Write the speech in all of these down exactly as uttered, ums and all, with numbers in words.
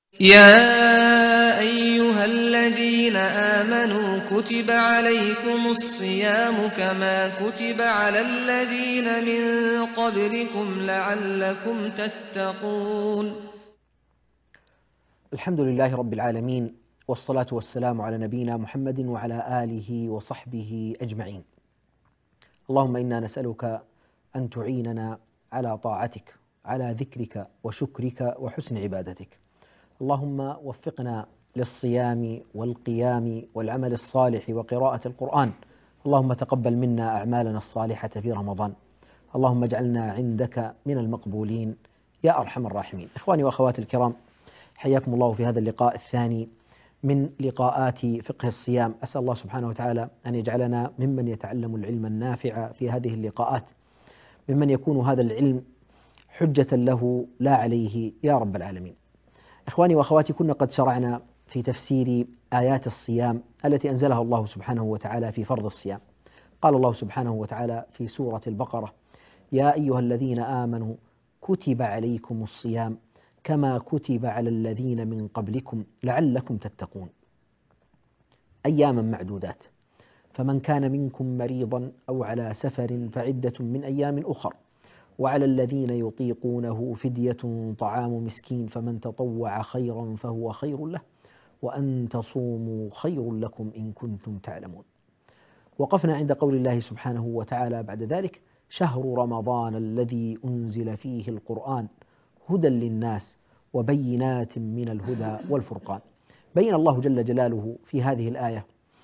يا أيها الذين آمنوا كتب عليكم الصيام كما كتب على الذين من قبلكم لعلكم تتقون. الحمد لله رب العالمين، والصلاة والسلام على نبينا محمد وعلى آله وصحبه أجمعين. اللهم إنا نسألك أن تعيننا على طاعتك، على ذكرك وشكرك وحسن عبادتك. اللهم وفقنا للصيام والقيام والعمل الصالح وقراءة القرآن. اللهم تقبل منا أعمالنا الصالحة في رمضان. اللهم اجعلنا عندك من المقبولين يا أرحم الراحمين. إخواني وأخواتي الكرام، حياكم الله في هذا اللقاء الثاني من لقاءات فقه الصيام. أسأل الله سبحانه وتعالى أن يجعلنا ممن يتعلم العلم النافع في هذه اللقاءات، ممن يكون هذا العلم حجة له لا عليه يا رب العالمين. إخواني وأخواتي، كنا قد شرعنا في تفسير آيات الصيام التي أنزلها الله سبحانه وتعالى في فرض الصيام. قال الله سبحانه وتعالى في سورة البقرة: يا أيها الذين آمنوا كتب عليكم الصيام كما كتب على الذين من قبلكم لعلكم تتقون. أياما معدودات، فمن كان منكم مريضا أو على سفر فعدة من أيام أخر، وعلى الذين يطيقونه فدية طعام مسكين، فمن تطوع خيرا فهو خير له، وأن تصوموا خير لكم إن كنتم تعلمون. وقفنا عند قول الله سبحانه وتعالى بعد ذلك: شهر رمضان الذي أنزل فيه القرآن هدى للناس وبينات من الهدى والفرقان. بين الله جل جلاله في هذه الآية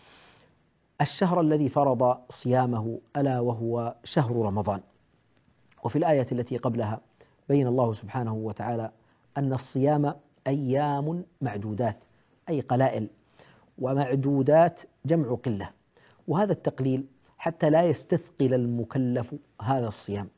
الشهر الذي فرض صيامه ألا وهو شهر رمضان. وفي الآية التي قبلها بين الله سبحانه وتعالى أن الصيام أيام معدودات، أي قلائل، ومعدودات جمع قلة، وهذا التقليل حتى لا يستثقل المكلف هذا الصيام.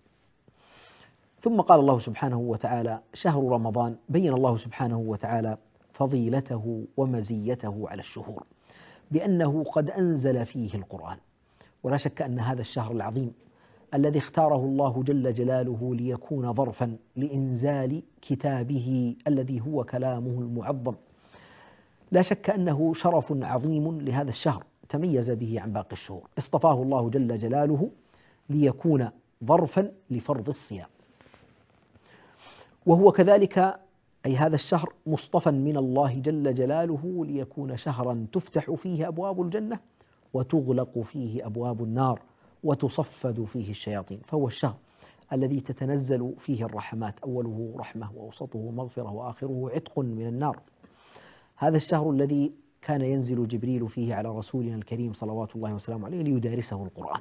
ثم قال الله سبحانه وتعالى شهر رمضان، بين الله سبحانه وتعالى فضيلته ومزيته على الشهور بأنه قد أنزل فيه القرآن. ولا شك أن هذا الشهر العظيم الذي اختاره الله جل جلاله ليكون ظرفا لإنزال كتابه الذي هو كلامه المعظم، لا شك أنه شرف عظيم لهذا الشهر تميز به عن باقي الشهور. اصطفاه الله جل جلاله ليكون ظرفا لفرض الصيام، وهو كذلك أي هذا الشهر مصطفى من الله جل جلاله ليكون شهرا تفتح فيه أبواب الجنة وتغلق فيه أبواب النار وتصفد فيه الشياطين. فهو الشهر الذي تتنزل فيه الرحمات، أوله رحمة وأوسطه مغفرة وآخره عتق من النار. هذا الشهر الذي كان ينزل جبريل فيه على رسولنا الكريم صلوات الله وسلامه عليه ليدارسه القرآن.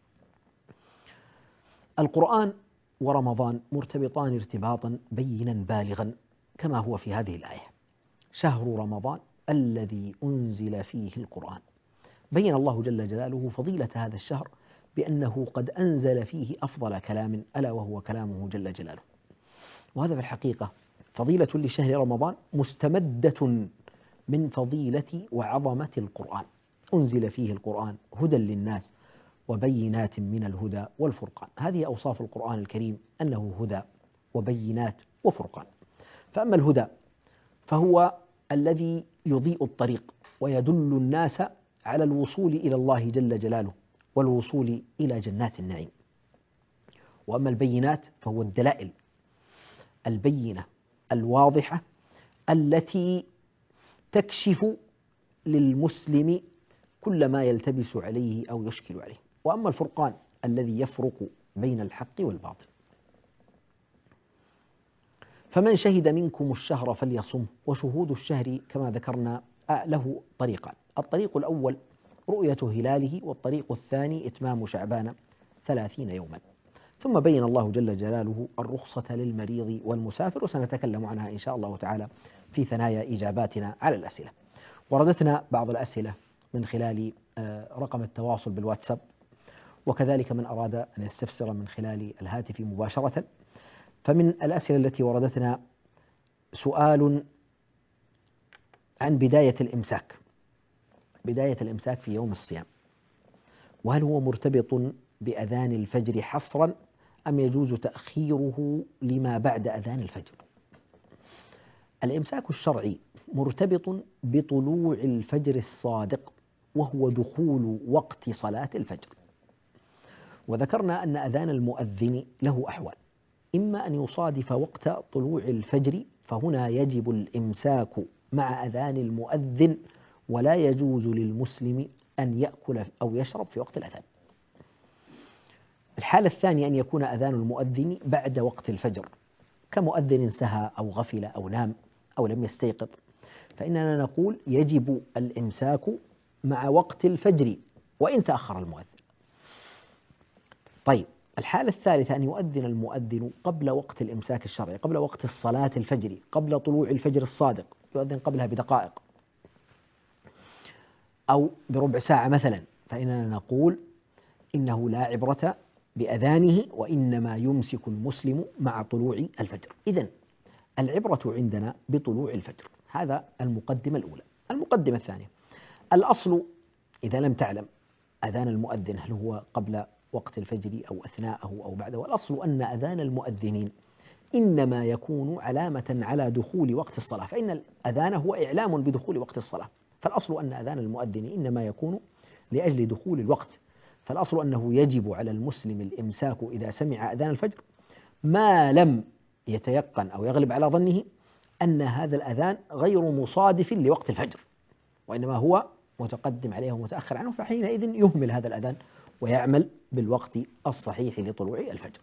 القرآن ورمضان مرتبطان ارتباطا بينا بالغا كما هو في هذه الآية: شهر رمضان الذي أنزل فيه القرآن. بين الله جل جلاله فضيلة هذا الشهر بأنه قد أنزل فيه أفضل كلام ألا وهو كلامه جل جلاله. وهذا في الحقيقة فضيلة لشهر رمضان مستمدة من فضيلة وعظمة القرآن. أنزل فيه القرآن هدى للناس وبينات من الهدى والفرقان. هذه أوصاف القرآن الكريم أنه هدى وبينات وفرقان. فأما الهدى فهو الذي يضيء الطريق ويدل الناس على الوصول إلى الله جل جلاله والوصول إلى جنات النعيم. وأما البينات فهو الدلائل البينة الواضحة التي تكشف للمسلم كل ما يلتبس عليه أو يشكل عليه. وأما الفرقان الذي يفرق بين الحق والباطل. فمن شهد منكم الشهر فليصم. وشهود الشهر كما ذكرنا له طريقان: الطريق الأول رؤية هلاله، والطريق الثاني إتمام شعبان ثلاثين يوما. ثم بين الله جل جلاله الرخصة للمريض والمسافر، وسنتكلم عنها إن شاء الله تعالى في ثنايا إجاباتنا على الأسئلة. وردتنا بعض الأسئلة من خلال رقم التواصل بالواتساب، وكذلك من أراد أن يستفسر من خلال الهاتف مباشرة. فمن الأسئلة التي وردتنا سؤال عن بداية الإمساك، بداية الإمساك في يوم الصيام، وهل هو مرتبط بأذان الفجر حصرا أم يجوز تأخيره لما بعد أذان الفجر؟ الإمساك الشرعي مرتبط بطلوع الفجر الصادق، وهو دخول وقت صلاة الفجر. وذكرنا أن أذان المؤذن له أحوال، إما أن يصادف وقت طلوع الفجر فهنا يجب الإمساك مع أذان المؤذن، ولا يجوز للمسلم أن يأكل أو يشرب في وقت الأذان. الحالة الثانية أن يكون أذان المؤذن بعد وقت الفجر، كمؤذن سهى أو غفل أو نام أو لم يستيقظ، فإننا نقول يجب الإمساك مع وقت الفجر وإن تأخر المؤذن. طيب، الحالة الثالثة أن يؤذن المؤذن قبل وقت الإمساك الشرعي، قبل وقت الصلاة الفجر، قبل طلوع الفجر الصادق، يؤذن قبلها بدقائق أو بربع ساعة مثلا، فإننا نقول إنه لا عبرة بأذانه، وإنما يمسك المسلم مع طلوع الفجر. إذن العبرة عندنا بطلوع الفجر. هذا المقدمة الأولى. المقدمة الثانية، الأصل إذا لم تعلم أذان المؤذن هل هو قبل وقت الفجر أو أثناءه أو بعده، الأصل أن أذان المؤذنين إنما يكون علامة على دخول وقت الصلاة، فإن الأذان هو إعلام بدخول وقت الصلاة، فالأصل أن أذان المؤذن إنما يكون لأجل دخول الوقت. فالأصل أنه يجب على المسلم الإمساك إذا سمع أذان الفجر، ما لم يتيقن أو يغلب على ظنه أن هذا الأذان غير مصادف لوقت الفجر، وإنما هو متقدم عليه ومتأخر عنه، فحينئذ يهمل هذا الأذان ويعمل بالوقت الصحيح لطلوع الفجر.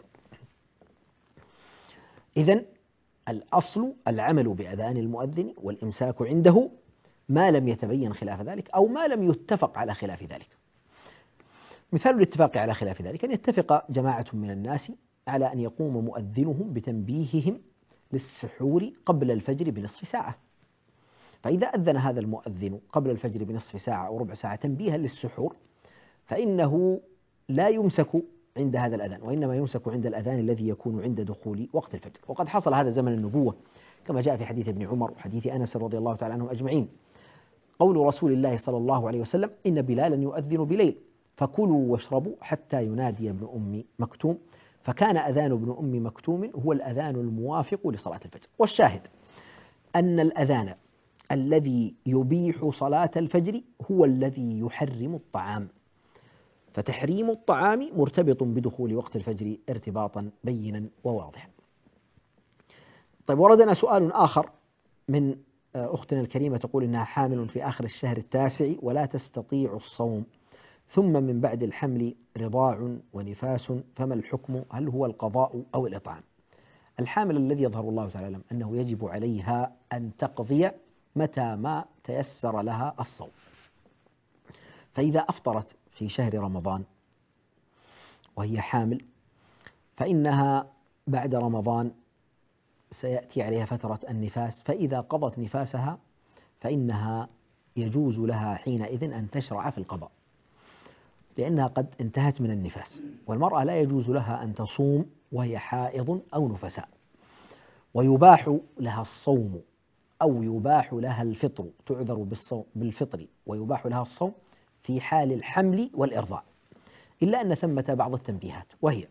إذن الأصل العمل بأذان المؤذن والإمساك عنده ما لم يتبين خلاف ذلك أو ما لم يتفق على خلاف ذلك. مثال الاتفاق على خلاف ذلك أن يتفق جماعة من الناس على أن يقوم مؤذنهم بتنبيههم للسحور قبل الفجر بنصف ساعة، فإذا أذن هذا المؤذن قبل الفجر بنصف ساعة أو ربع ساعة تنبيها للسحور، فإنه لا يمسك عند هذا الأذان، وإنما يمسك عند الأذان الذي يكون عند دخول وقت الفجر. وقد حصل هذا زمن النبوة كما جاء في حديث ابن عمر وحديث أنس رضي الله تعالى عنهم أجمعين، قول رسول الله صلى الله عليه وسلم: إن بلالا يؤذن بليل فكلوا واشربوا حتى ينادي ابن أم مكتوم، فكان أذان ابن أم مكتوم هو الأذان الموافق لصلاة الفجر. والشاهد أن الأذان الذي يبيح صلاة الفجر هو الذي يحرم الطعام، فتحريم الطعام مرتبط بدخول وقت الفجر ارتباطا بينا وواضحا. طيب، وردنا سؤال آخر من أختنا الكريمة تقول إنها حامل في آخر الشهر التاسع ولا تستطيع الصوم، ثم من بعد الحمل رضاع ونفاس، فما الحكم؟ هل هو القضاء أو الإطعام؟ الحامل الذي يظهر الله تعالى أعلم أنه يجب عليها أن تقضي متى ما تيسر لها الصوم، فإذا أفطرت في شهر رمضان وهي حامل فإنها بعد رمضان سيأتي عليها فترة النفاس، فإذا قضت نفاسها فإنها يجوز لها حينئذ أن تشرع في القضاء، لأنها قد انتهت من النفاس. والمرأة لا يجوز لها أن تصوم وهي حائض أو نفساء، ويباح لها الصوم أو يباح لها الفطر، تعذر بالفطر ويباح لها الصوم في حال الحمل والإرضاع، إلا أن ثمة بعض التنبيهات، وهي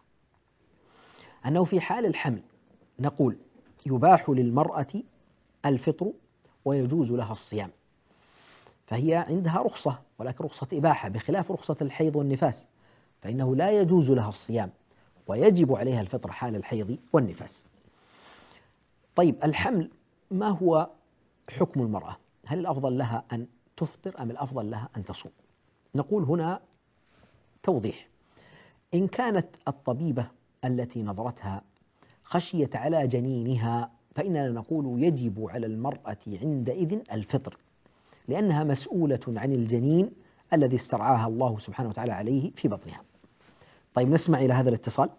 أنه في حال الحمل نقول يباح للمرأة الفطر ويجوز لها الصيام، فهي عندها رخصة، ولكن رخصة إباحة، بخلاف رخصة الحيض والنفاس فإنه لا يجوز لها الصيام ويجب عليها الفطر حال الحيض والنفاس. طيب، الحمل ما هو حكم المرأة؟ هل الأفضل لها أن تفطر أم الأفضل لها أن تصوم؟ نقول هنا توضيح: إن كانت الطبيبة التي نظرتها خشيت على جنينها فإننا نقول يجب على المرأة عندئذ الفطر، لأنها مسؤولة عن الجنين الذي استرعاها الله سبحانه وتعالى عليه في بطنها. طيب، نسمع إلى هذا الاتصال.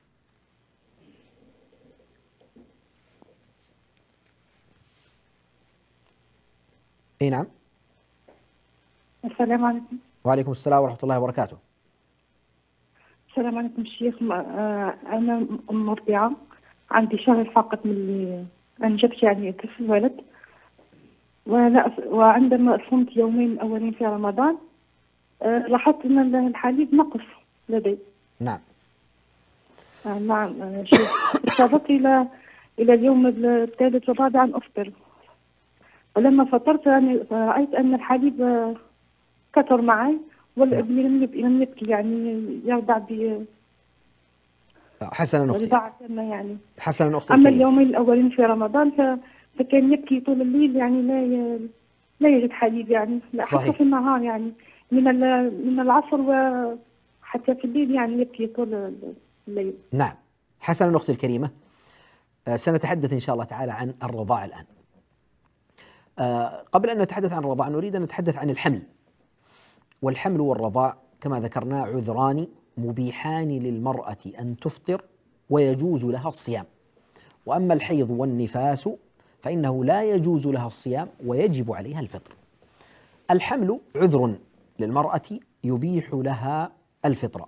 أي نعم. السلام عليكم. وعليكم السلام ورحمة الله وبركاته. السلام عليكم شيخ. أنا أم مرضعة، عندي شهر فقط من اللي أنجبت يعني طفل ولد، ولا وعندما صمت يومين الأولين في رمضان لاحظت أن الحليب نقص لدي. نعم. نعم شيخ، اضطررت إلى إلى اليوم الثالث والرابع أن أفطر. ولما فطرت يعني رأيت أن الحليب كثر معي، والابن لم يب- لم يبكي، يعني يرضع ب حسنا أختي، رضاعة تامة يعني. حسنا أختي أما الكريمة. اليومين الأولين في رمضان ف... فكان يبكي طول الليل، يعني لا ي... لا يجد حليب، يعني لا حتى صحيح. في النهار، يعني من ال... من العصر وحتى في الليل يعني يبكي طول الليل. نعم، حسنا أختي الكريمة. آه، سنتحدث إن شاء الله تعالى عن الرضاع الآن. آه، قبل أن نتحدث عن الرضاع نريد أن نتحدث عن الحمل. والحمل والرضاع كما ذكرنا عذران مبيحان للمرأة أن تفطر ويجوز لها الصيام. وأما الحيض والنفاس فإنه لا يجوز لها الصيام ويجب عليها الفطر. الحمل عذر للمرأة يبيح لها الفطر.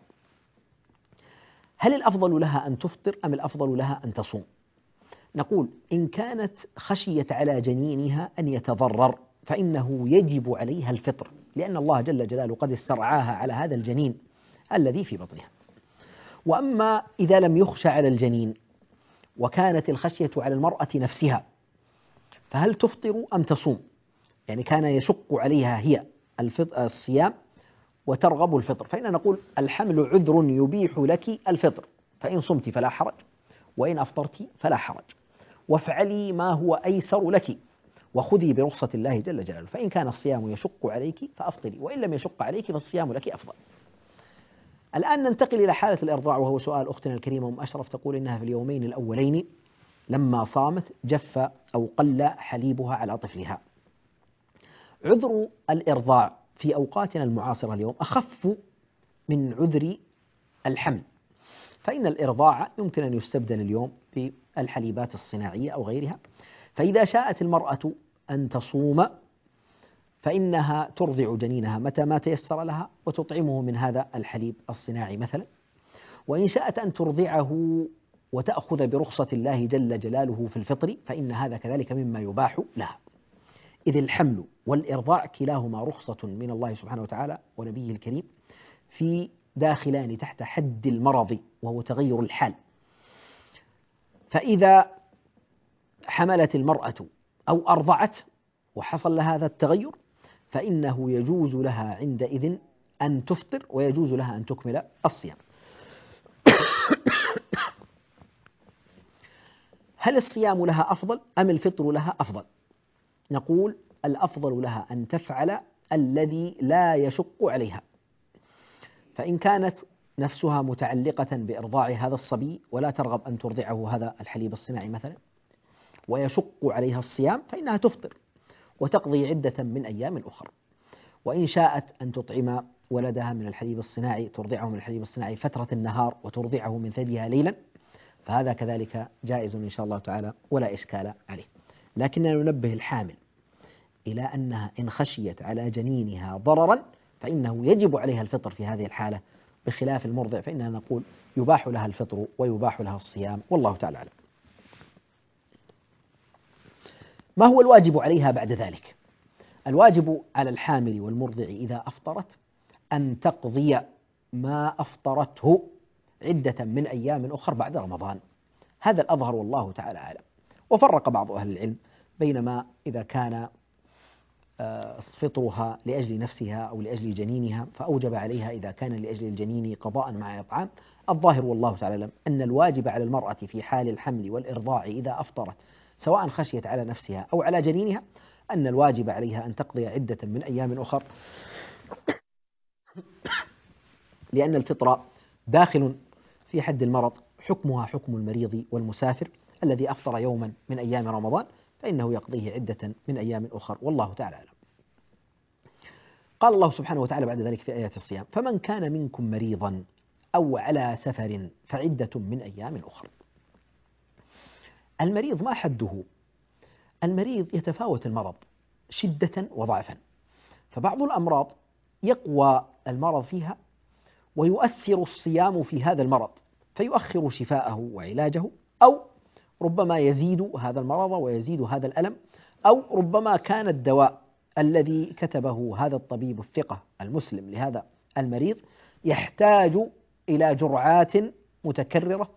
هل الأفضل لها أن تفطر أم الأفضل لها أن تصوم؟ نقول إن كانت خشيت على جنينها أن يتضرر فإنه يجب عليها الفطر، لأن الله جل جلاله قد استرعاها على هذا الجنين الذي في بطنها. وأما إذا لم يخشى على الجنين وكانت الخشية على المرأة نفسها فهل تفطر أم تصوم؟ يعني كان يشق عليها هي الصيام وترغب الفطر، فإن نقول الحمل عذر يبيح لك الفطر، فإن صمت فلا حرج وإن أفطرت فلا حرج، وافعلي ما هو أيسر لك وخذي برخصة الله جل جلاله. فإن كان الصيام يشق عليك فأفطري، وإن لم يشق عليك فالصيام لك أفضل. الآن ننتقل إلى حالة الإرضاع، وهو سؤال أختنا الكريمة أم أشرف، تقول إنها في اليومين الأولين لما صامت جف أو قل حليبها على طفلها. عذر الإرضاع في أوقاتنا المعاصرة اليوم أخف من عذر الحمل، فإن الإرضاع يمكن أن يستبدل اليوم بالحليبات الصناعية أو غيرها. فإذا شاءت المرأة أن تصوم فإنها ترضع جنينها متى ما تيسر لها وتطعمه من هذا الحليب الصناعي مثلا، وإن شاءت أن ترضعه وتأخذ برخصة الله جل جلاله في الفطر فإن هذا كذلك مما يباح لها. إذ الحمل والإرضاع كلاهما رخصة من الله سبحانه وتعالى ونبيه الكريم في داخلان تحت حد المرض وهو تغير الحال. فإذا حملت المرأة أو أرضعت وحصل لها هذا التغير فإنه يجوز لها عندئذ أن تفطر ويجوز لها أن تكمل الصيام. هل الصيام لها أفضل أم الفطر لها أفضل؟ نقول الأفضل لها أن تفعل الذي لا يشق عليها. فإن كانت نفسها متعلقة بإرضاع هذا الصبي ولا ترغب أن ترضعه هذا الحليب الصناعي مثلا ويشق عليها الصيام فإنها تفطر وتقضي عدة من أيام أخرى. وإن شاءت أن تطعم ولدها من الحليب الصناعي ترضعه من الحليب الصناعي فترة النهار وترضعه من ثديها ليلا فهذا كذلك جائز إن شاء الله تعالى ولا إشكال عليه. لكننا ننبه الحامل إلى أنها إن خشيت على جنينها ضررا فإنه يجب عليها الفطر في هذه الحالة، بخلاف المرضع فإننا نقول يباح لها الفطر ويباح لها الصيام، والله تعالى أعلم. ما هو الواجب عليها بعد ذلك؟ الواجب على الحامل والمرضع إذا أفطرت أن تقضي ما أفطرته عدة من أيام أخر بعد رمضان، هذا الأظهر والله تعالى أعلم. وفرق بعض أهل العلم بينما إذا كان فطرها لأجل نفسها أو لأجل جنينها فأوجب عليها إذا كان لأجل الجنين قضاء مع إطعام. الظاهر والله تعالى أعلم أن الواجب على المرأة في حال الحمل والإرضاع إذا أفطرت سواء خشيت على نفسها أو على جنينها أن الواجب عليها أن تقضي عدة من أيام أخر، لأن الفطر داخل في حد المرض، حكمها حكم المريض والمسافر الذي أفطر يوما من أيام رمضان فإنه يقضيه عدة من أيام أخر، والله تعالى أعلم. قال الله سبحانه وتعالى بعد ذلك في آيات الصيام: فمن كان منكم مريضا أو على سفر فعدة من أيام أخر. المريض ما حده؟ المريض يتفاوت المرض شدة وضعفا، فبعض الأمراض يقوى المرض فيها ويؤثر الصيام في هذا المرض فيؤخر شفاءه وعلاجه، أو ربما يزيد هذا المرض ويزيد هذا الألم، أو ربما كان الدواء الذي كتبه هذا الطبيب الثقة المسلم لهذا المريض يحتاج إلى جرعات متكررة،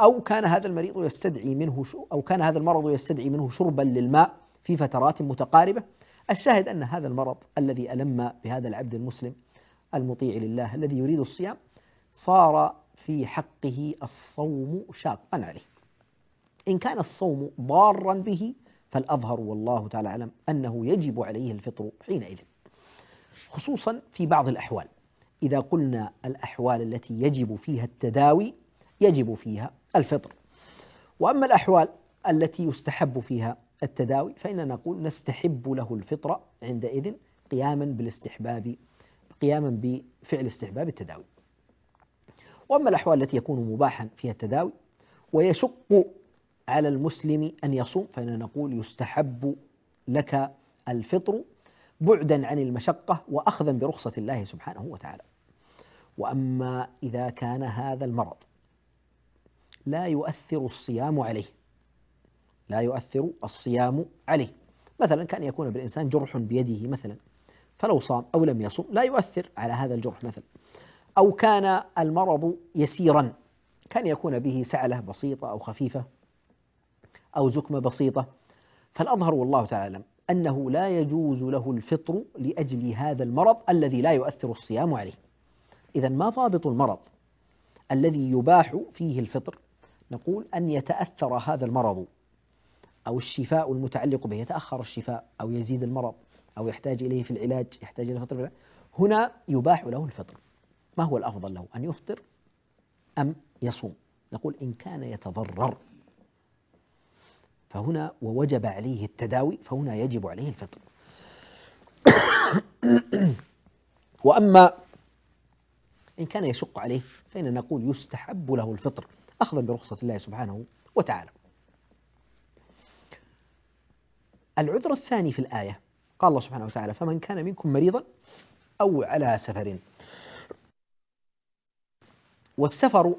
أو كان هذا المريض يستدعي منه أو كان هذا المرض يستدعي منه شربا للماء في فترات متقاربة. الشاهد أن هذا المرض الذي ألم بهذا العبد المسلم المطيع لله الذي يريد الصيام صار في حقه الصوم شاقا عليه. إن كان الصوم ضارا به فالأظهر والله تعالى أعلم أنه يجب عليه الفطر حينئذ، خصوصا في بعض الأحوال. إذا قلنا الأحوال التي يجب فيها التداوي يجب فيها الفطر، وأما الأحوال التي يستحب فيها التداوي فإننا نقول نستحب له الفطر عندئذ قياما بالاستحباب قياما بفعل استحباب التداوي. وأما الأحوال التي يكون مباحا فيها التداوي ويشق على المسلم أن يصوم فإننا نقول يستحب لك الفطر بعدا عن المشقة وأخذا برخصة الله سبحانه وتعالى. وأما إذا كان هذا المرض لا يؤثر الصيام عليه لا يؤثر الصيام عليه مثلا كان يكون بالإنسان جرح بيده مثلا، فلو صام أو لم يصم لا يؤثر على هذا الجرح مثلا، أو كان المرض يسيرا كان يكون به سعلة بسيطة أو خفيفة أو زكمة بسيطة، فالأظهر والله تعالى أعلم أنه لا يجوز له الفطر لأجل هذا المرض الذي لا يؤثر الصيام عليه. إذا ما ضابط المرض الذي يباح فيه الفطر؟ نقول أن يتأثر هذا المرض أو الشفاء المتعلق به يتأخر الشفاء أو يزيد المرض أو يحتاج إليه في العلاج يحتاج إلى فطر، هنا يباح له الفطر. ما هو الأفضل له، أن يفطر أم يصوم؟ نقول إن كان يتضرر فهنا ووجب عليه التداوي فهنا يجب عليه الفطر. وأما إن كان يشق عليه فإن نقول يستحب له الفطر أخذا برخصة الله سبحانه وتعالى. العذر الثاني في الآية قال الله سبحانه وتعالى فمن كان منكم مريضا أو على سفر. والسفر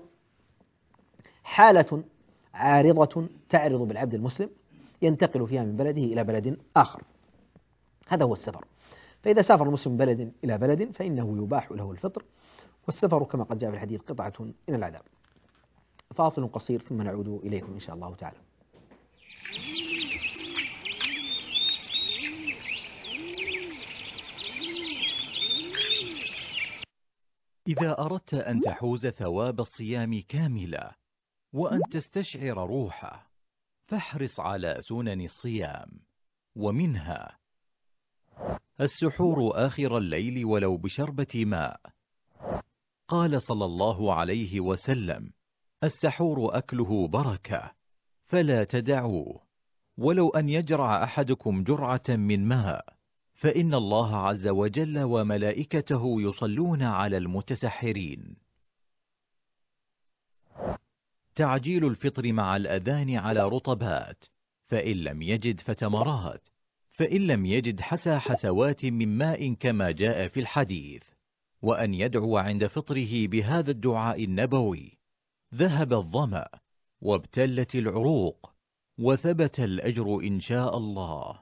حالة عارضة تعرض بالعبد المسلم ينتقل فيها من بلده إلى بلد آخر، هذا هو السفر. فإذا سافر المسلم من بلد إلى بلد فإنه يباح له الفطر، والسفر كما قد جاء في الحديث قطعة من العذاب. فاصل قصير ثم نعود إليكم إن شاء الله تعالى. إذا أردت أن تحوز ثواب الصيام كاملا وأن تستشعر روحه فاحرص على سنن الصيام، ومنها السحور آخر الليل ولو بشربة ماء. قال صلى الله عليه وسلم السحور أكله بركة فلا تدعوه، ولو أن يجرع أحدكم جرعة من ماء فإن الله عز وجل وملائكته يصلون على المتسحرين. تعجيل الفطر مع الأذان على رطبات، فإن لم يجد فتمرات، فإن لم يجد حسى حسوات من ماء كما جاء في الحديث، وأن يدعو عند فطره بهذا الدعاء النبوي: ذهب الظمأ وابتلت العروق وثبت الأجر إن شاء الله.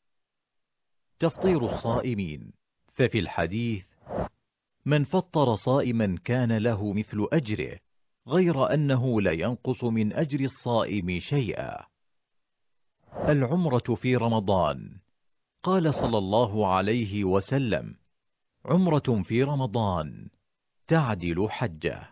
تفطير الصائمين، ففي الحديث: من فطر صائما كان له مثل أجره غير أنه لا ينقص من أجر الصائم شيئا. العمرة في رمضان، قال صلى الله عليه وسلم: عمرة في رمضان تعدل حجة.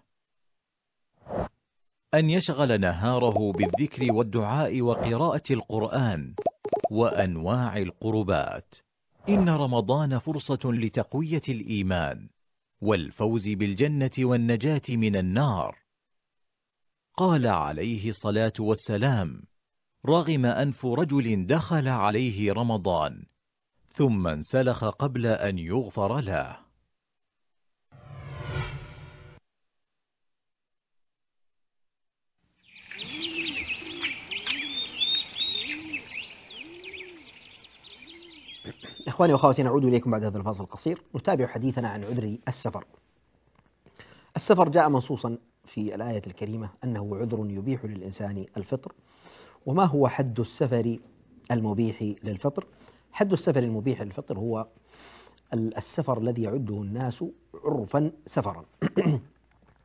أن يشغل نهاره بالذكر والدعاء وقراءة القرآن وأنواع القربات. إن رمضان فرصة لتقوية الإيمان والفوز بالجنة والنجاة من النار. قال عليه الصلاة والسلام: رغم أنف رجل دخل عليه رمضان ثم انسلخ قبل أن يغفر له. إخواني وأخواتي، نعود إليكم بعد هذا الفاصل القصير نتابع حديثنا عن عذر السفر. السفر جاء منصوصا في الآية الكريمة أنه عذر يبيح للإنسان الفطر. وما هو حد السفر المبيح للفطر؟ حد السفر المبيح للفطر هو السفر الذي يعده الناس عرفا سفرا.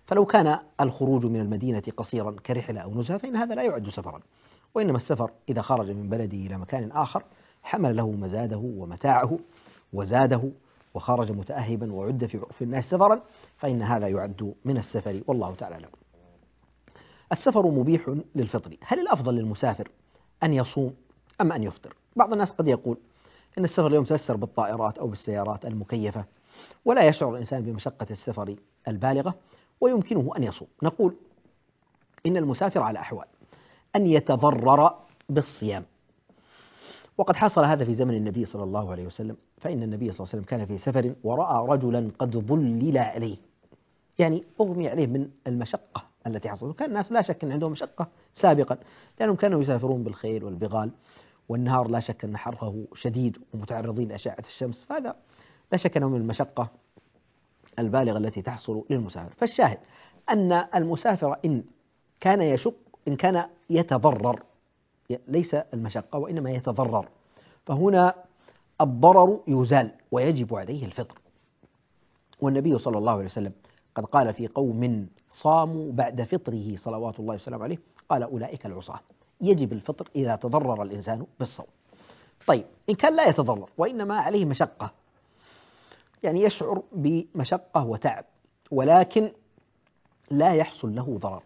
فلو كان الخروج من المدينة قصيرا كرحلة أو نزهة فإن هذا لا يعد سفرا، وإنما السفر إذا خرج من بلده إلى مكان آخر حمل له مزاده ومتاعه وزاده وخرج متأهبا وعد في عرف الناس سفرا، فإن هذا يعد من السفر، والله تعالى أعلم. السفر مبيح للفطر، هل الأفضل للمسافر أن يصوم أم أن يفطر؟ بعض الناس قد يقول إن السفر اليوم تيسر بالطائرات أو بالسيارات المكيفة ولا يشعر الإنسان بمشقة السفر البالغة ويمكنه أن يصوم. نقول إن المسافر على أحوال: أن يتضرر بالصيام، وقد حصل هذا في زمن النبي صلى الله عليه وسلم، فإن النبي صلى الله عليه وسلم كان في سفر ورأى رجلا قد ظلل عليه، يعني أغمي عليه من المشقة التي حصلت. وكان الناس لا شك أن عندهم مشقة سابقا لأنهم كانوا يسافرون بالخيل والبغال، والنهار لا شك أن حره شديد ومتعرضين لأشعة الشمس، فهذا لا شك أنه من المشقة البالغة التي تحصل للمسافر. فالشاهد أن المسافر إن كان يشق إن كان يتضرر، ليس المشقة وإنما يتضرر، فهنا الضرر يزال ويجب عليه الفطر. والنبي صلى الله عليه وسلم قد قال في قوم صاموا بعد فطره صلوات الله وسلامه عليه، قال أولئك العصاة، يجب الفطر إذا تضرر الإنسان بالصوم. طيب إن كان لا يتضرر وإنما عليه مشقة، يعني يشعر بمشقة وتعب ولكن لا يحصل له ضرر،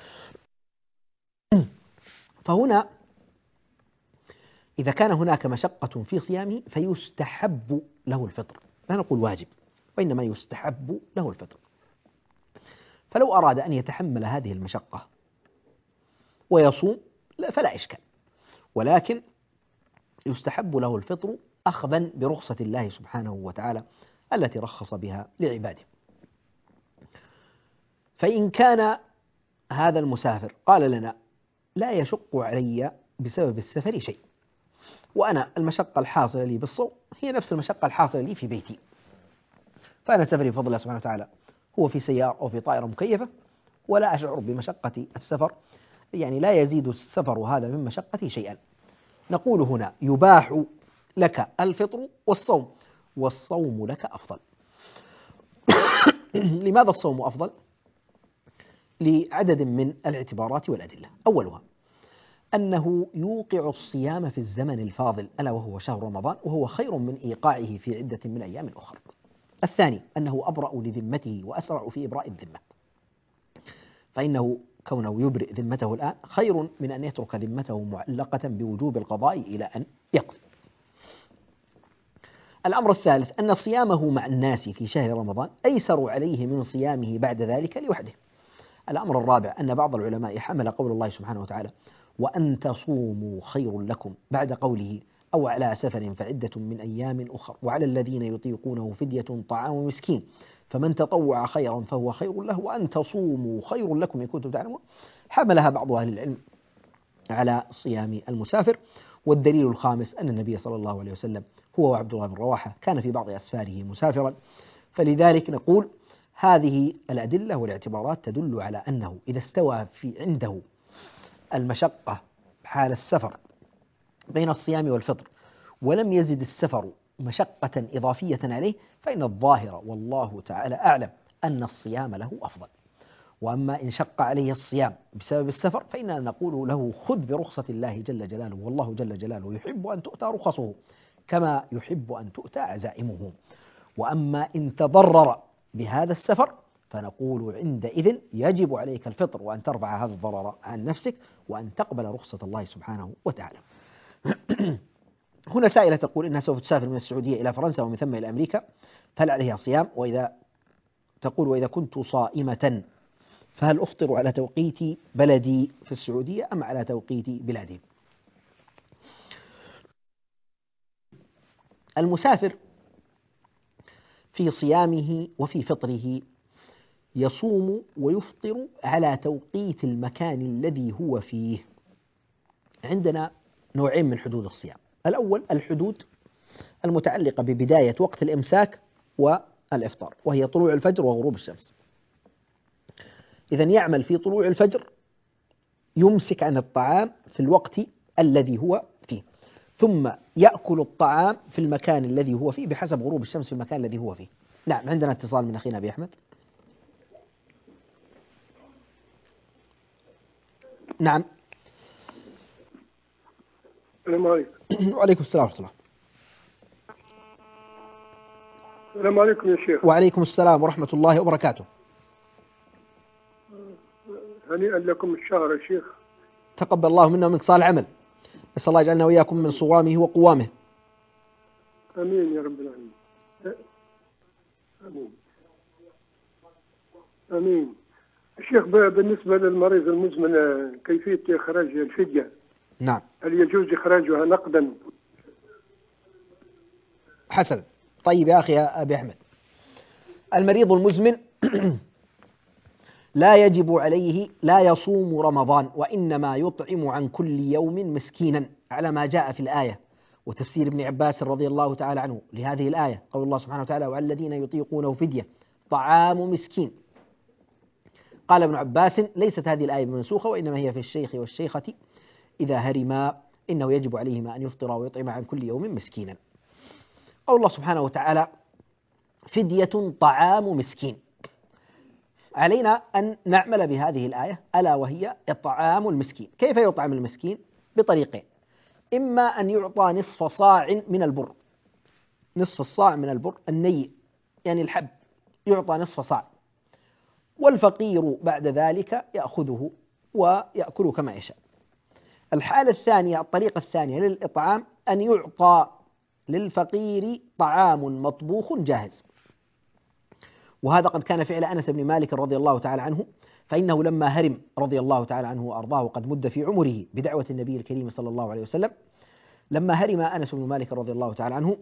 فهنا إذا كان هناك مشقة في صيامه فيستحب له الفطر، لا نقول واجب وإنما يستحب له الفطر. فلو أراد أن يتحمل هذه المشقة ويصوم فلا إشكال، ولكن يستحب له الفطر أخذا برخصة الله سبحانه وتعالى التي رخص بها لعباده. فإن كان هذا المسافر قال لنا لا يشق علي بسبب السفر شيء، وأنا المشقة الحاصلة لي بالصوم هي نفس المشقة الحاصلة لي في بيتي، فأنا سفري بفضل الله سبحانه وتعالى هو في سيارة أو في طائرة مكيفة ولا أشعر بمشقة السفر، يعني لا يزيد السفر هذا من مشقتي شيئا. نقول هنا يباح لك الفطر والصوم، والصوم لك أفضل. لماذا الصوم أفضل؟ لعدد من الاعتبارات والأدلة. أولها أنه يوقع الصيام في الزمن الفاضل ألا وهو شهر رمضان، وهو خير من إيقاعه في عدة من أيام أخرى. الثاني أنه أبرأ لذمته وأسرع في إبراء الذمة، فإنه كونه يبرئ ذمته الآن خير من أن يترك ذمته معلقة بوجوب القضاء إلى أن يقضي. الأمر الثالث أن صيامه مع الناس في شهر رمضان أيسر عليه من صيامه بعد ذلك لوحده. الأمر الرابع أن بعض العلماء حمل قول الله سبحانه وتعالى وأن تصوموا خير لكم بعد قوله أو على سفر فعدة من أيام أخر وعلى الذين يطيقونه فدية طعام مسكين فمن تطوع خيرا فهو خير له وأن تصوموا خير لكم إن كنتم تعلمون. حملها بعض أهل العلم على صيام المسافر. والدليل الخامس أن النبي صلى الله عليه وسلم هو وعبد الله بن رواحة كان في بعض أسفاره مسافرا، فلذلك نقول هذه الأدلة والاعتبارات تدل على أنه إذا استوى في عنده المشقة حال السفر بين الصيام والفطر ولم يزد السفر مشقة إضافية عليه فإن الظاهر والله تعالى أعلم أن الصيام له أفضل. وأما إن شق عليه الصيام بسبب السفر فإننا نقول له خذ برخصة الله جل جلاله، والله جل جلاله يحب أن تؤتى رخصه كما يحب أن تؤتى عزائمه. وأما إن تضرر بهذا السفر فنقول عندئذ يجب عليك الفطر وأن ترفع هذا الضرر عن نفسك وأن تقبل رخصة الله سبحانه وتعالى. هنا سائلة تقول إنها سوف تسافر من السعودية إلى فرنسا ومن ثم إلى أمريكا، فهل عليها صيام؟ وإذا تقول وإذا كنت صائمة فهل أفطر على توقيت بلدي في السعودية أم على توقيت بلادي؟ المسافر في صيامه وفي فطره يصوم ويفطر على توقيت المكان الذي هو فيه. عندنا نوعين من حدود الصيام، الأول الحدود المتعلقة ببداية وقت الإمساك والإفطار وهي طلوع الفجر وغروب الشمس. إذن يعمل في طلوع الفجر يمسك عن الطعام في الوقت الذي هو فيه، ثم يأكل الطعام في المكان الذي هو فيه بحسب غروب الشمس في المكان الذي هو فيه. نعم عندنا اتصال من أخينا أبي أحمد. نعم. السلام عليكم. وعليكم السلام ورحمة الله. السلام عليكم يا شيخ. وعليكم السلام ورحمة الله وبركاته. هنيئا لكم الشهر يا شيخ. تقبل الله منا ومنك صالح العمل. نسأل الله يجعلنا وإياكم من صوامه وقوامه. آمين يا رب العالمين. آمين آمين. الشيخ بالنسبة للمريض المزمن كيفية إخراج الفدية؟ نعم. هل يجوز إخراجها نقدا؟ حسنا. طيب يا أخي يا أبي أحمد، المريض المزمن لا يجب عليه لا يصوم رمضان، وإنما يطعم عن كل يوم مسكينا على ما جاء في الآية. وتفسير ابن عباس رضي الله تعالى عنه لهذه الآية قول الله سبحانه وتعالى: وعلى الذين يطيقونه فدية طعام مسكين. قال ابن عباس: ليست هذه الآية منسوخة، وإنما هي في الشيخ والشيخة إذا هرما إنه يجب عليهما أن يفطر ويطعم عن كل يوم مسكينا. قول الله سبحانه وتعالى: فدية طعام مسكين. علينا أن نعمل بهذه الآية، ألا وهي إطعام المسكين. كيف يطعم المسكين؟ بطريقين: إما أن يعطى نصف صاع من البر، نصف الصاع من البر النيء يعني الحب، يعطى نصف صاع، والفقير بعد ذلك يأخذه ويأكله كما يشاء. الحالة الثانية، الطريقة الثانية للإطعام، أن يعطى للفقير طعام مطبوخ جاهز، وهذا قد كان فعل أنس بن مالك رضي الله تعالى عنه، فإنه لما هرم رضي الله تعالى عنه وأرضاه وقد مد في عمره بدعوة النبي الكريم صلى الله عليه وسلم، لما هرم أنس بن مالك رضي الله تعالى عنه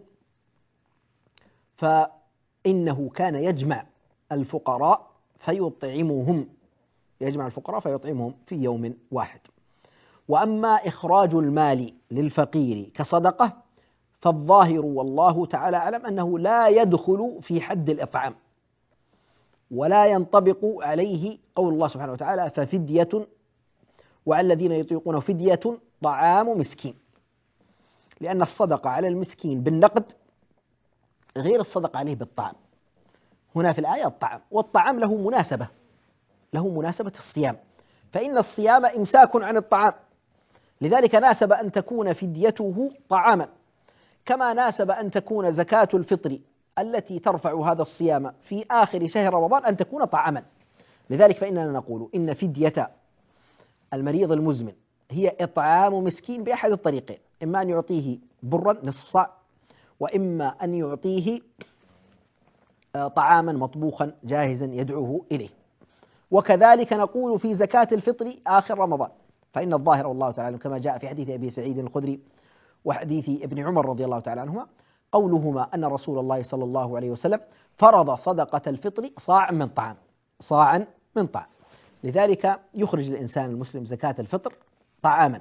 فإنه كان يجمع الفقراء فيطعمهم، يجمع الفقراء فيطعمهم في يوم واحد. وأما إخراج المال للفقير كصدقة فالظاهر والله تعالى أعلم أنه لا يدخل في حد الإطعام، ولا ينطبق عليه قول الله سبحانه وتعالى: ففدية وعلى الذين يطيقون فدية طعام مسكين، لأن الصدقة على المسكين بالنقد غير الصدقة عليه بالطعام. هنا في الآية الطعام، والطعام له مناسبة، له مناسبة الصيام، فإن الصيام إمساك عن الطعام، لذلك ناسب أن تكون فديته طعاما، كما ناسب أن تكون زكاة الفطر التي ترفع هذا الصيام في آخر شهر رمضان أن تكون طعاما. لذلك فإننا نقول إن فدية المريض المزمن هي إطعام مسكين بأحد الطريقين: إما أن يعطيه برا نصف صاع، وإما أن يعطيه طعاما مطبوخا جاهزا يدعوه إليه. وكذلك نقول في زكاة الفطر آخر رمضان، فإن الظاهر والله تعالى كما جاء في حديث أبي سعيد الخدري وحديث ابن عمر رضي الله تعالى عنهما قولهما أن رسول الله صلى الله عليه وسلم فرض صدقة الفطر صاعا من طعام، صاعا من طعام. لذلك يخرج الإنسان المسلم زكاة الفطر طعاما،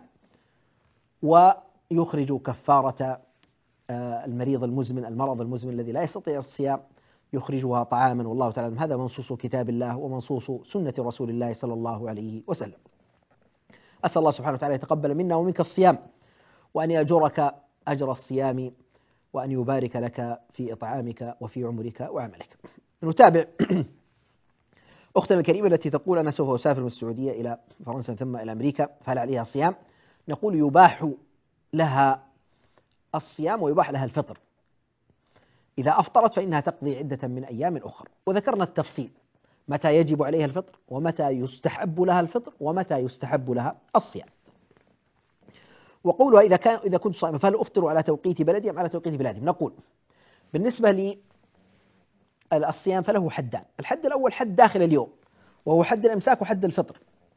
ويخرج كفارة المريض المزمن، المرض المزمن الذي لا يستطيع الصيام، يخرجها طعاما، والله تعالى هذا منصوص كتاب الله ومنصوص سنة رسول الله صلى الله عليه وسلم. أسأل الله سبحانه وتعالى يتقبل منا ومنك الصيام، وأن يأجرك أجر الصيام، وأن يبارك لك في إطعامك وفي عمرك وعملك. نتابع أختنا الكريمة التي تقول: أنا سوف أسافر من السعودية إلى فرنسا ثم إلى أمريكا، فهل عليها صيام؟ نقول: يباح لها الصيام ويباح لها الفطر. إذا أفطرت فإنها تقضي عدة من أيام أخرى، وذكرنا التفصيل متى يجب عليها الفطر، ومتى يستحب لها الفطر، ومتى يستحب لها الصيام. وقولها: إذا كان إذا كنت صائما فهل أفطر على توقيت بلدي أم على توقيت بلادهم؟ نقول: بالنسبة للصيام فله حدان: الحد الأول حد داخل اليوم، وهو حد الإمساك وحد الفطر،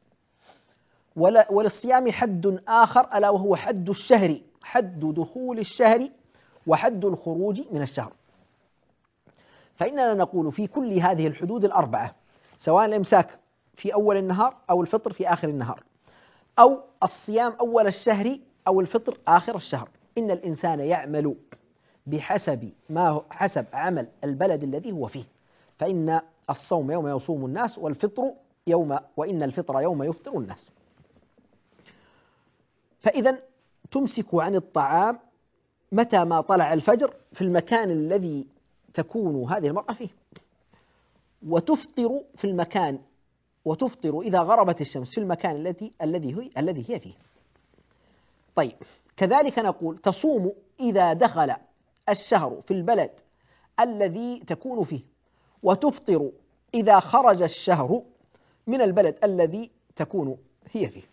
وللصيام حد آخر ألا وهو حد الشهر، حد دخول الشهر وحد الخروج من الشهر. فإننا نقول في كل هذه الحدود الأربعة، سواء الإمساك في أول النهار أو الفطر في آخر النهار، أو الصيام أول الشهر أو الفطر آخر الشهر، إن الإنسان يعمل بحسب ما حسب عمل البلد الذي هو فيه، فإن الصوم يوم يصوم الناس، والفطر يوم وإن الفطر يوم يفطر الناس. فإذا تمسك عن الطعام متى ما طلع الفجر في المكان الذي تكون هذه المرأة فيه، وتفطر في المكان وتفطر إذا غربت الشمس في المكان الذي الذي هي الذي هي فيه. طيب، كذلك نقول تصوم إذا دخل الشهر في البلد الذي تكون فيه، وتفطر إذا خرج الشهر من البلد الذي تكون هي فيه.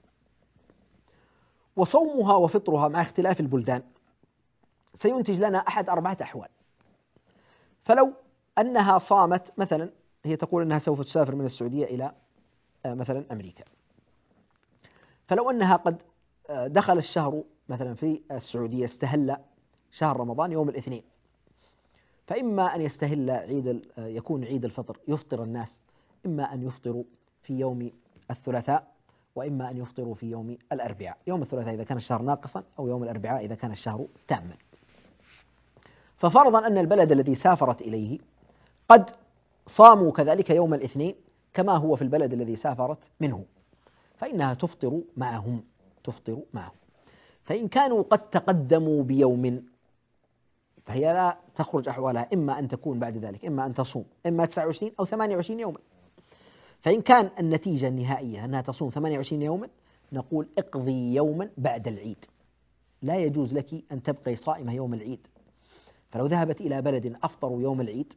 وصومها وفطرها مع اختلاف البلدان سينتج لنا أحد أربعة أحوال. فلو أنها صامت مثلا، هي تقول أنها سوف تسافر من السعودية إلى مثلا أمريكا، فلو أنها قد دخل الشهر مثلا في السعودية، استهل شهر رمضان يوم الاثنين، فإما أن يستهل عيد يكون عيد الفطر يفطر الناس، إما أن يفطروا في يوم الثلاثاء، وإما أن يفطروا في يوم الأربعاء، يوم الثلاثاء إذا كان الشهر ناقصا، أو يوم الأربعاء إذا كان الشهر تاما. ففرضا أن البلد الذي سافرت إليه قد صاموا كذلك يوم الاثنين كما هو في البلد الذي سافرت منه، فإنها تفطر معهم تفطر معهم. فإن كانوا قد تقدموا بيوم فهي لا تخرج أحوالها، إما أن تكون بعد ذلك إما أن تصوم إما تسعة وعشرين أو ثمانية وعشرين يوما. فإن كان النتيجة النهائية أنها تصوم ثمانية وعشرين يوما، نقول اقضي يوما بعد العيد، لا يجوز لك أن تبقي صائمة يوم العيد. فلو ذهبت إلى بلد أفطروا يوم العيد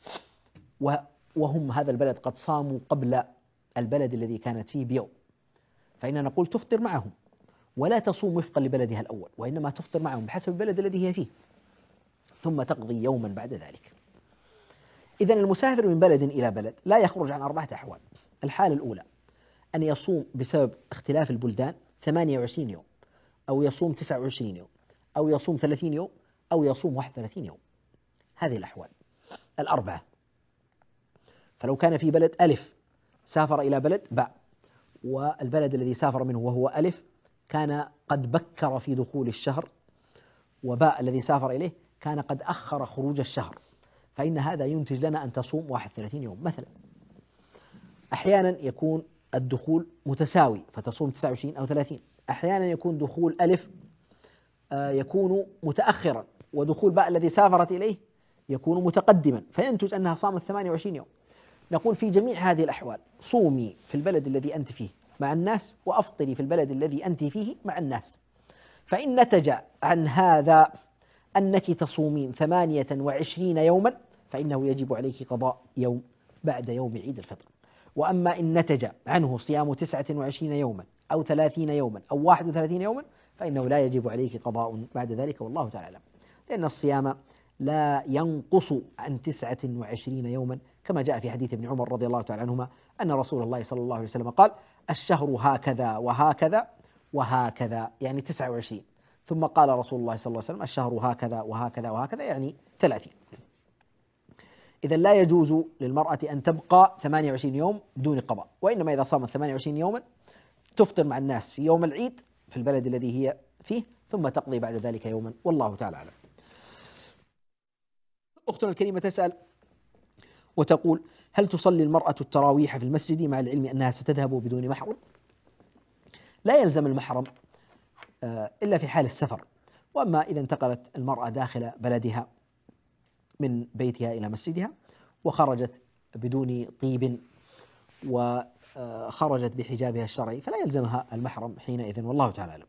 وهم هذا البلد قد صاموا قبل البلد الذي كانت فيه بيوم، فإننا نقول تفطر معهم ولا تصوم وفقا لبلدها الأول، وإنما تفطر معهم بحسب البلد الذي هي فيه، ثم تقضي يوما بعد ذلك. إذن المسافر من بلد إلى بلد لا يخرج عن أربعة أحوال. الحالة الأولى أن يصوم بسبب اختلاف البلدان ثمانية وعشرين يوم، أو يصوم تسعة وعشرين يوم، أو يصوم ثلاثين يوم، أو يصوم واحد وثلاثين يوم. هذه الأحوال الأربعة. فلو كان في بلد ألف سافر إلى بلد باء، والبلد الذي سافر منه وهو ألف كان قد بكر في دخول الشهر، وباء الذي سافر إليه كان قد أخر خروج الشهر، فإن هذا ينتج لنا أن تصوم واحد وثلاثين يوم مثلا. أحيانا يكون الدخول متساوي فتصوم تسعة وعشرين أو ثلاثين، أحيانا يكون دخول ألف يكون متأخرا، ودخول باء الذي سافرت إليه يكون متقدما، فينتج أنها صامت ثمانية وعشرين يوم. نقول في جميع هذه الأحوال صومي في البلد الذي أنت فيه مع الناس، وأفطري في البلد الذي أنت فيه مع الناس. فإن نتج عن هذا أنك تصومين ثمانية وعشرين يوما، فإنه يجب عليك قضاء يوم بعد يوم عيد الفطر. وأما إن نتج عنه صيام تسعة وعشرين يوما أو ثلاثين يوما أو واحد وثلاثين يوما، فإنه لا يجب عليك قضاء بعد ذلك، والله تعالى أعلم. لأن الصيام لا ينقص عن تسعة وعشرين يوما، كما جاء في حديث ابن عمر رضي الله تعالى عنهما أن رسول الله صلى الله عليه وسلم قال: الشهر هكذا وهكذا وهكذا، يعني تسعة وعشرين. ثم قال رسول الله صلى الله عليه وسلم: الشهر هكذا وهكذا وهكذا، يعني ثلاثين. إذا لا يجوز للمرأة أن تبقى ثمانية وعشرين يوم بدون قضاء، وإنما إذا صامت ثمانية وعشرين يوما تفطر مع الناس في يوم العيد في البلد الذي هي فيه، ثم تقضي بعد ذلك يوما، والله تعالى أعلم. أختنا الكريمة تسأل وتقول: هل تصلي المرأة التراويح في المسجد مع العلم أنها ستذهب بدون محرم؟ لا يلزم المحرم إلا في حال السفر. وأما إذا انتقلت المرأة داخل بلدها من بيتها إلى مسجدها وخرجت بدون طيب وخرجت بحجابها الشرعي فلا يلزمها المحرم حينئذ، والله تعالى أعلم.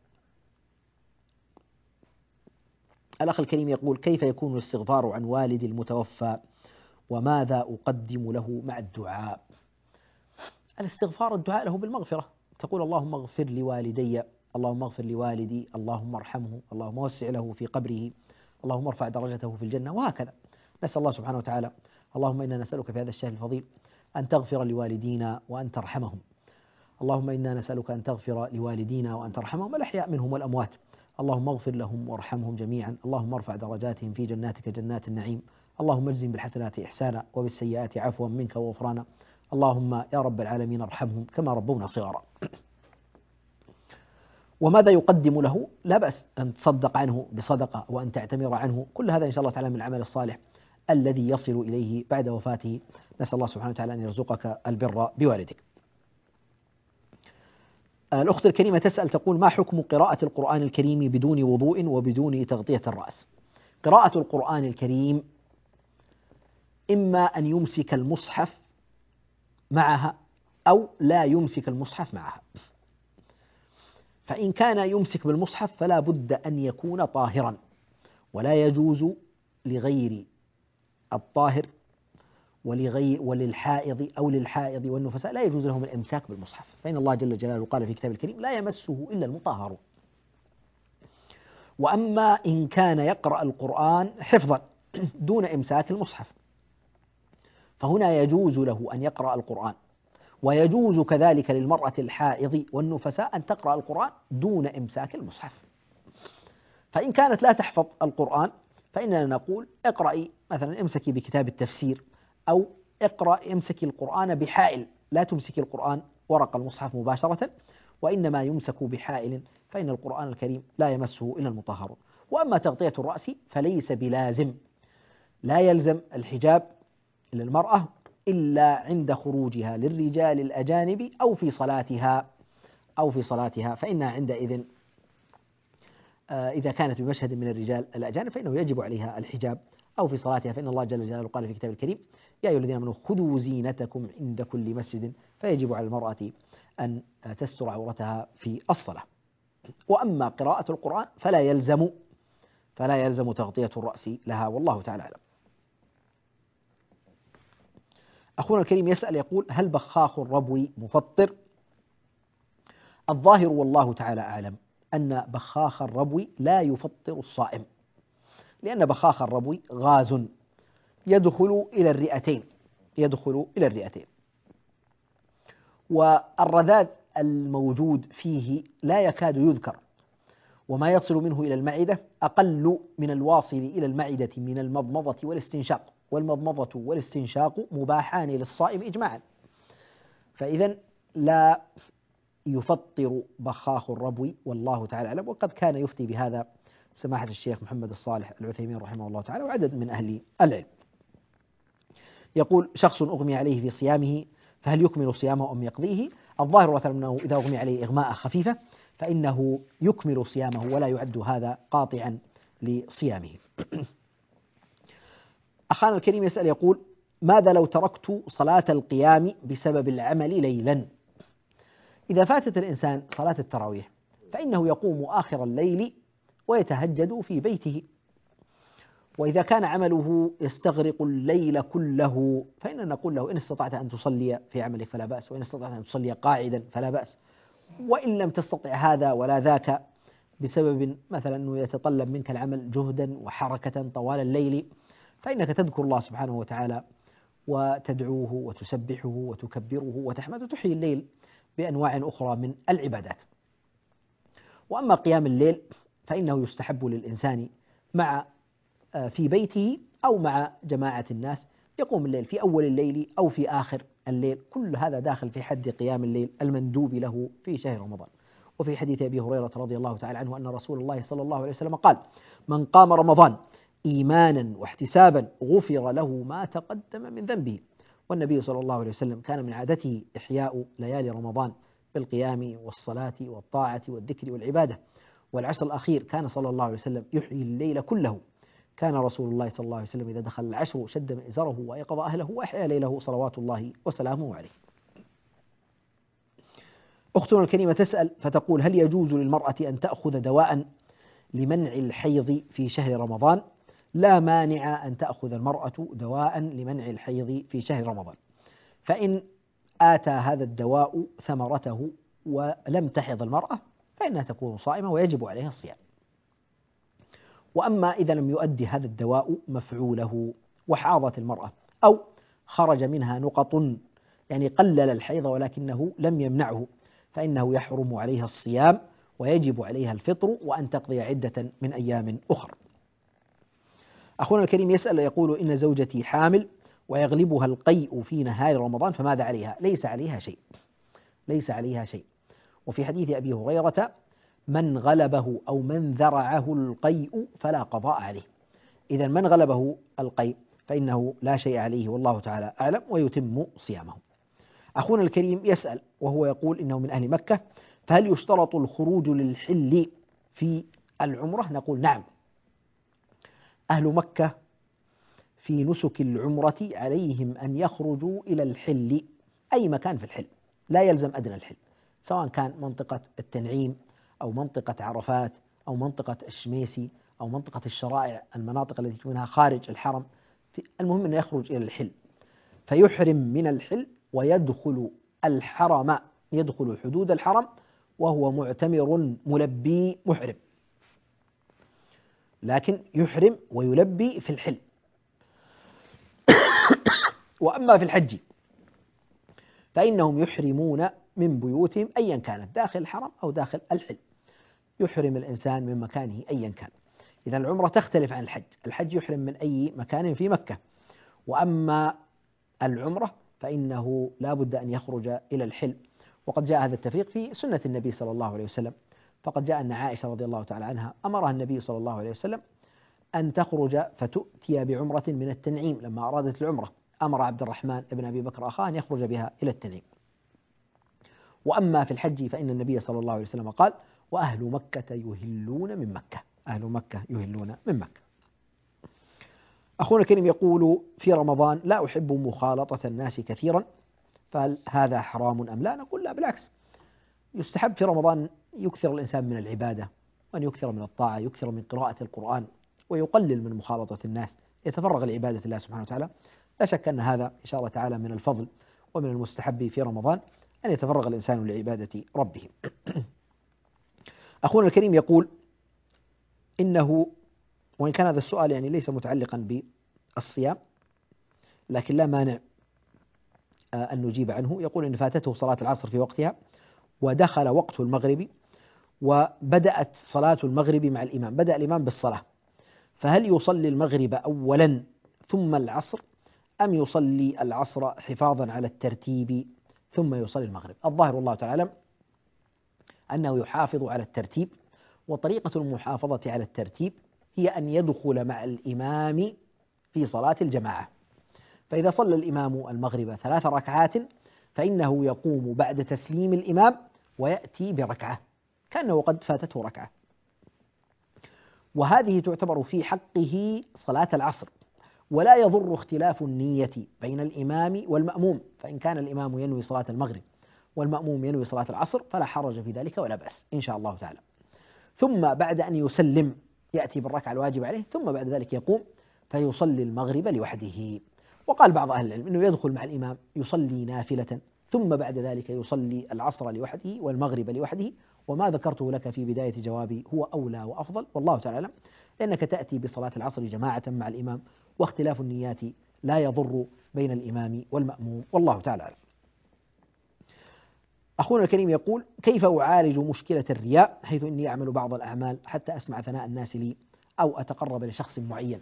الأخ الكريم يقول: كيف يكون الاستغفار عن والدي المتوفى وماذا أقدم له مع الدعاء؟ الاستغفار الدعاء له بالمغفرة، تقول: اللهم اغفر لوالدي، اللهم اغفر لوالدي، اللهم ارحمه، اللهم وسع له في قبره، اللهم ارفع درجته في الجنة، وهكذا. نسأل الله سبحانه وتعالى: اللهم إنا نسألك في هذا الشهر الفضيل أن تغفر لوالدينا وأن ترحمهم. اللهم إنا نسألك أن تغفر لوالدينا وأن ترحمهم، الأحياء منهم والأموات. اللهم اغفر لهم وارحمهم جميعا. اللهم ارفع درجاتهم في جناتك جنات النعيم. اللهم اجزم بالحسنات إحسانا وبالسيئات عفوا منك وغفرانا. اللهم يا رب العالمين ارحمهم كما ربونا صغارا. وماذا يقدم له؟ لا بأس أن تصدق عنه بصدقة وأن تعتمر عنه، كل هذا إن شاء الله تعالى من العمل الصالح الذي يصل إليه بعد وفاته. نسأل الله سبحانه وتعالى أن يرزقك البر بوالدك. الأخت الكريمة تسأل تقول: ما حكم قراءة القرآن الكريم بدون وضوء وبدون تغطية الرأس؟ قراءة القرآن الكريم إما أن يمسك المصحف معها أو لا يمسك المصحف معها. فإن كان يمسك بالمصحف فلا بد أن يكون طاهرا، ولا يجوز لغير الطاهر ولغير وللحائض أو للحائض والنفساء لا يجوز لهم الإمساك بالمصحف، فإن الله جل جلاله قال في كتابه الكريم لا يمسه إلا المطهرون. وأما إن كان يقرأ القرآن حفظا دون إمساك المصحف فهنا يجوز له أن يقرأ القرآن، ويجوز كذلك للمرأة الحائض والنفساء أن تقرأ القرآن دون إمساك المصحف. فإن كانت لا تحفظ القرآن فإننا نقول اقرأي مثلا، امسكي بكتاب التفسير، أو اقرأ امسكي القرآن بحائل، لا تمسكي القرآن ورق المصحف مباشرة، وإنما يمسك بحائل، فإن القرآن الكريم لا يمسه إلا المطهرون. وأما تغطية الرأس فليس بلازم، لا يلزم الحجاب للمرأة إلا عند خروجها للرجال الأجانب أو في صلاتها أو في صلاتها فإنها عندئذ إذا كانت بمشهد من الرجال الأجانب فإنه يجب عليها الحجاب، أو في صلاتها فإن الله جل جلاله قال في كتابه الكريم يا أيها الذين آمنوا خذوا زينتكم عند كل مسجد، فيجب على المرأة أن تستر عورتها في الصلاة. وأما قراءة القرآن فلا يلزم فلا يلزم تغطية الرأس لها، والله تعالى أعلم. أخونا الكريم يسأل يقول هل بخاخ الربو مفطر؟ الظاهر والله تعالى أعلم أن بخاخ الربو لا يفطر الصائم، لأن بخاخ الربو غاز يدخل إلى الرئتين يدخل إلى الرئتين والرذاذ الموجود فيه لا يكاد يذكر، وما يصل منه إلى المعدة أقل من الواصل إلى المعدة من المضمضة والاستنشاق، والمضمضة والاستنشاق مباحان للصائم إجماعا، فإذا لا يفطر بخاخ الربو والله تعالى أعلم. وقد كان يفتي بهذا سماحة الشيخ محمد الصالح العثيمين رحمه الله تعالى وعدد من أهل العلم. يقول شخص أغمي عليه في صيامه فهل يكمل صيامه أم يقضيه؟ الظاهر والله أنه إذا أغمي عليه إغماء خفيفة فإنه يكمل صيامه ولا يعد هذا قاطعا لصيامه. أخانا الكريم يسأل يقول ماذا لو تركت صلاة القيام بسبب العمل ليلا؟ إذا فاتت الإنسان صلاة التراويح فإنه يقوم آخر الليل ويتهجد في بيته، وإذا كان عمله يستغرق الليل كله فإننا نقول له إن استطعت أن تصلي في عملك فلا بأس، وإن استطعت أن تصلي قاعدا فلا بأس، وإن لم تستطع هذا ولا ذاك بسبب مثلا أنه يتطلب منك العمل جهدا وحركة طوال الليل فإنك تذكر الله سبحانه وتعالى وتدعوه وتسبحه وتكبره وتحمده وتحيي الليل بأنواع أخرى من العبادات. وأما قيام الليل فإنه يستحب للإنسان مع في بيته أو مع جماعة الناس، يقوم الليل في أول الليل أو في آخر الليل، كل هذا داخل في حد قيام الليل المندوب له في شهر رمضان. وفي حديث أبي هريرة رضي الله تعالى عنه أن رسول الله صلى الله عليه وسلم قال من قام رمضان إيمانا واحتسابا غفر له ما تقدم من ذنبه. والنبي صلى الله عليه وسلم كان من عادته إحياء ليالي رمضان بالقيام والصلاة والطاعة والذكر والعبادة، والعشر الأخير كان صلى الله عليه وسلم يحيي الليل كله. كان رسول الله صلى الله عليه وسلم إذا دخل العشر شد مئزره وأيقظ أهله وأحيا ليله صلوات الله وسلامه عليه. أختنا الكريمة تسأل فتقول هل يجوز للمرأة أن تأخذ دواء لمنع الحيض في شهر رمضان؟ لا مانع أن تأخذ المرأة دواء لمنع الحيض في شهر رمضان، فإن آتى هذا الدواء ثمرته ولم تحض المرأة فإنها تكون صائمة ويجب عليها الصيام. وأما إذا لم يؤدي هذا الدواء مفعوله وحاضت المرأة أو خرج منها نقط يعني قلل الحيض ولكنه لم يمنعه فإنه يحرم عليها الصيام ويجب عليها الفطر وأن تقضي عدة من أيام أخرى. أخونا الكريم يسأل يقول إن زوجتي حامل ويغلبها القيء في نهار رمضان فماذا عليها؟ ليس عليها شيء ليس عليها شيء وفي حديث أبي هريرة من غلبه أو من ذرعه القيء فلا قضاء عليه. إذا من غلبه القيء فإنه لا شيء عليه والله تعالى أعلم ويتم صيامه. أخونا الكريم يسأل وهو يقول إنه من أهل مكة فهل يشترط الخروج للحل في العمرة؟ نقول نعم، أهل مكة في نسك العمرة عليهم أن يخرجوا إلى الحل أي مكان في الحل لا يلزم أدنى الحل، سواء كان منطقة التنعيم أو منطقة عرفات أو منطقة الشميسي أو منطقة الشرائع، المناطق التي تكونها خارج الحرم، المهم أنه يخرج إلى الحل فيحرم من الحل ويدخل الحرم، يدخل حدود الحرم وهو معتمر ملبي محرم، لكن يحرم ويلبي في الحل. وأما في الحج فإنهم يحرمون من بيوتهم أيا كانت، داخل الحرم أو داخل الحل، يحرم الإنسان من مكانه أيا كان. إذا العمرة تختلف عن الحج، الحج يحرم من أي مكان في مكة، وأما العمرة فإنه لا بد أن يخرج إلى الحل. وقد جاء هذا التفريق في سنة النبي صلى الله عليه وسلم، فقد جاء أن عائشة رضي الله تعالى عنها أمرها النبي صلى الله عليه وسلم أن تخرج فتؤتي بعمرة من التنعيم لما أرادت العمرة، أمر عبد الرحمن بن أبي بكر أخاه أن يخرج بها إلى التنعيم. وأما في الحج فإن النبي صلى الله عليه وسلم قال: وأهل مكة يهلون من مكة، أهل مكة يهلون من مكة. أخونا الكريم يقول: في رمضان لا أحب مخالطة الناس كثيرا، فهل هذا حرام أم لا؟ نقول لا، بالعكس، يستحب في رمضان يكثر الإنسان من العبادة، وأن يكثر من الطاعة، يكثر من قراءة القرآن، ويقلل من مخالطة الناس، يتفرغ لعبادة الله سبحانه وتعالى. لا شك أن هذا إن شاء الله تعالى من الفضل ومن المستحب في رمضان أن يتفرغ الإنسان لعبادة ربه. أخونا الكريم يقول إنه، وإن كان هذا السؤال يعني ليس متعلقا بالصيام لكن لا مانع أن نجيب عنه، يقول إن فاتته صلاة العصر في وقتها ودخل وقت المغرب وبدأت صلاة المغرب مع الإمام، بدأ الإمام بالصلاة، فهل يصلي المغرب أولا ثم العصر أم يصلي العصر حفاظا على الترتيب ثم يصلي المغرب؟ الظاهر والله تعالى أعلم أنه يحافظ على الترتيب، وطريقة المحافظة على الترتيب هي أن يدخل مع الإمام في صلاة الجماعة، فإذا صلى الإمام المغرب ثلاث ركعات فإنه يقوم بعد تسليم الإمام ويأتي بركعة كأنه قد فاتته ركعة، وهذه تعتبر في حقه صلاة العصر. ولا يضر اختلاف النية بين الإمام والمأموم، فإن كان الإمام ينوي صلاة المغرب والمأموم ينوي صلاة العصر فلا حرج في ذلك ولا بأس إن شاء الله تعالى. ثم بعد أن يسلم يأتي بالركعة الواجبة عليه، ثم بعد ذلك يقوم فيصلي المغرب لوحده. وقال بعض أهل العلم أنه يدخل مع الإمام يصلي نافلة، ثم بعد ذلك يصلي العصر لوحده والمغرب لوحده، وما ذكرته لك في بداية جوابي هو أولى وأفضل والله تعالى أعلم، لأنك تأتي بصلاة العصر جماعة مع الإمام، واختلاف النيات لا يضر بين الإمام والمأموم والله تعالى أعلم. أخونا الكريم يقول: كيف أعالج مشكلة الرياء، حيث إني أعمل بعض الأعمال حتى أسمع ثناء الناس لي أو أتقرب لشخص معين؟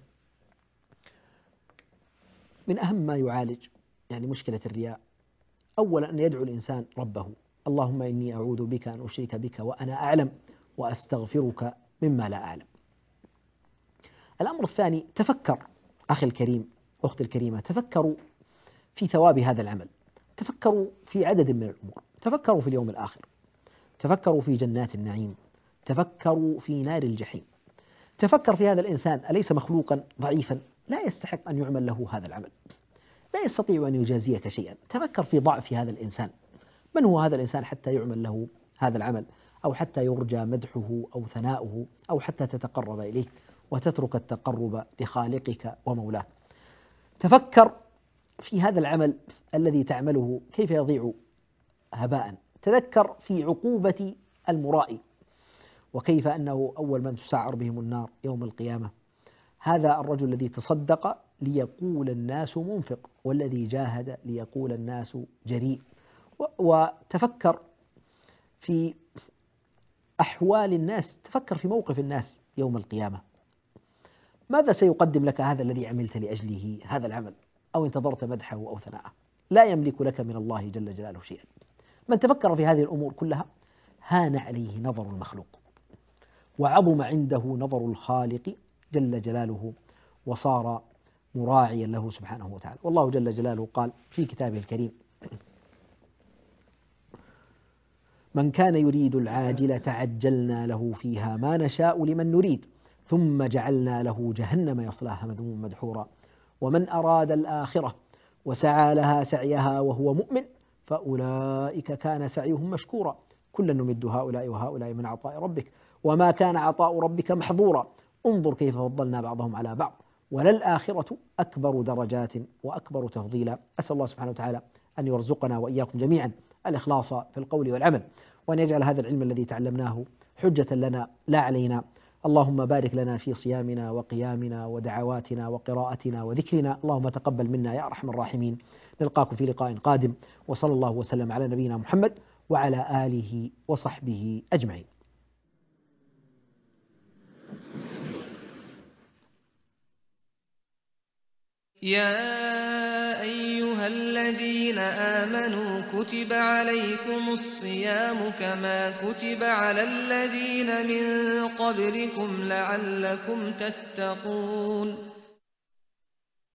من أهم ما يعالج يعني مشكلة الرياء أولا أن يدعو الإنسان ربه: اللهم إني أعوذ بك أن أشرك بك وأنا أعلم وأستغفرك مما لا أعلم. الأمر الثاني: تفكر أخي الكريم، أختي الكريمة، تفكروا في ثواب هذا العمل، تفكروا في عدد من الأمور، تفكروا في اليوم الآخر، تفكروا في جنات النعيم، تفكروا في نار الجحيم، تفكر في هذا الإنسان أليس مخلوقا ضعيفا لا يستحق أن يعمل له هذا العمل، لا يستطيع أن يجازيك شيئا. تفكر في ضعف هذا الإنسان، من هو هذا الإنسان حتى يعمل له هذا العمل، أو حتى يرجى مدحه أو ثناؤه، أو حتى تتقرب إليه وتترك التقرب لخالقك ومولاه. تفكر في هذا العمل الذي تعمله كيف يضيع هباء. تذكر في عقوبة المرائي، وكيف أنه أول من تسعر بهم النار يوم القيامة هذا الرجل الذي تصدق ليقول الناس منفق، والذي جاهد ليقول الناس جريء. وتفكر في أحوال الناس، تفكر في موقف الناس يوم القيامة، ماذا سيقدم لك هذا الذي عملت لأجله هذا العمل، أو انتظرت مدحه أو ثناءه؟ لا يملك لك من الله جل جلاله شيئا. من تفكر في هذه الأمور كلها هان عليه نظر المخلوق، وعظم عنده نظر الخالق جل جلاله، وصار مراعيا له سبحانه وتعالى. والله جل جلاله قال في كتابه الكريم: من كان يريد العاجلة عجلنا له فيها ما نشاء لمن نريد ثم جعلنا له جهنم يصلاها مذموما مدحورا ومن أراد الآخرة وسعى لها سعيها وهو مؤمن فأولئك كان سعيهم مشكورا كلا نمد هؤلاء وهؤلاء من عطاء ربك وما كان عطاء ربك محظورا انظر كيف فضلنا بعضهم على بعض وللآخرة أكبر درجات وأكبر تفضيلا. أسأل الله سبحانه وتعالى أن يرزقنا وإياكم جميعا الإخلاص في القول والعمل، وأن يجعل هذا العلم الذي تعلمناه حجة لنا لا علينا. اللهم بارك لنا في صيامنا وقيامنا ودعواتنا وقراءتنا وذكرنا، اللهم تقبل منا يا أرحم الراحمين. نلقاكم في لقاء قادم، وصلى الله وسلم على نبينا محمد وعلى آله وصحبه أجمعين. يا أيها الذين آمنوا كتب عليكم الصيام كما كتب على الذين من قبلكم لعلكم تتقون.